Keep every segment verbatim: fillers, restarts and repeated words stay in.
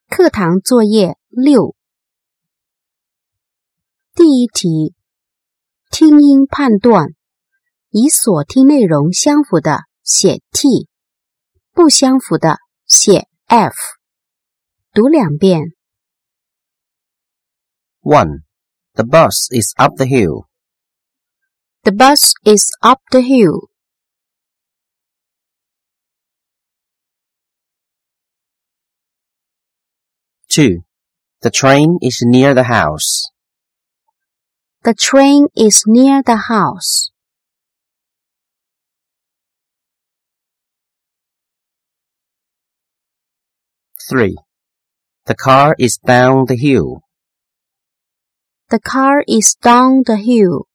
课堂作业六。第一题，听音判断，以所听内容相符的写 T， 不相符的写 F。读两遍。 one. The bus is up the hill. The bus is up the hill. two. The train is near the house. The train is near the house. three. The car is down the hill. The car is down the hill.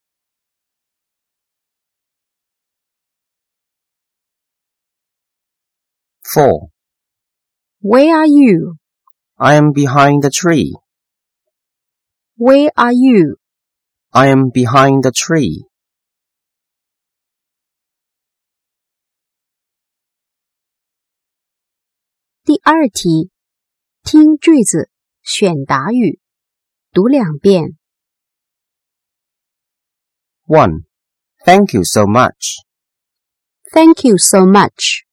four. Where are you? I am behind the tree. Where are you? I am behind the tree. 第二题，听句子，选答语，读两遍。 one. Thank you so much. Thank you so much.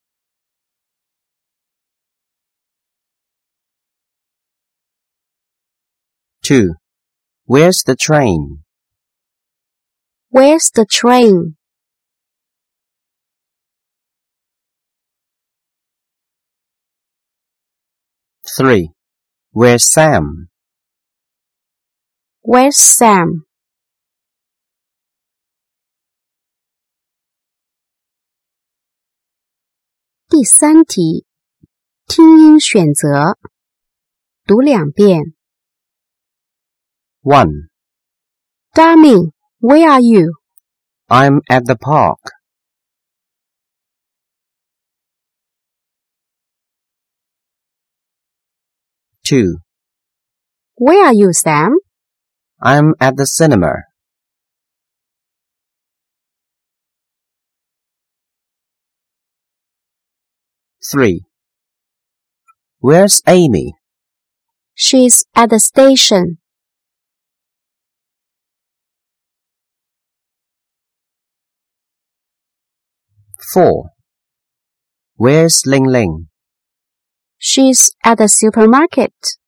two. Where's the train? Where's the train? three. Where's Sam? Where's Sam? 第三题，听音选择，读两遍。 one. Darling, where are you? I'm at the park. two. Where are you, Sam? I'm at the cinema. three. Where's Amy? She's at the station. four. Where's Ling Ling? She's at the supermarket.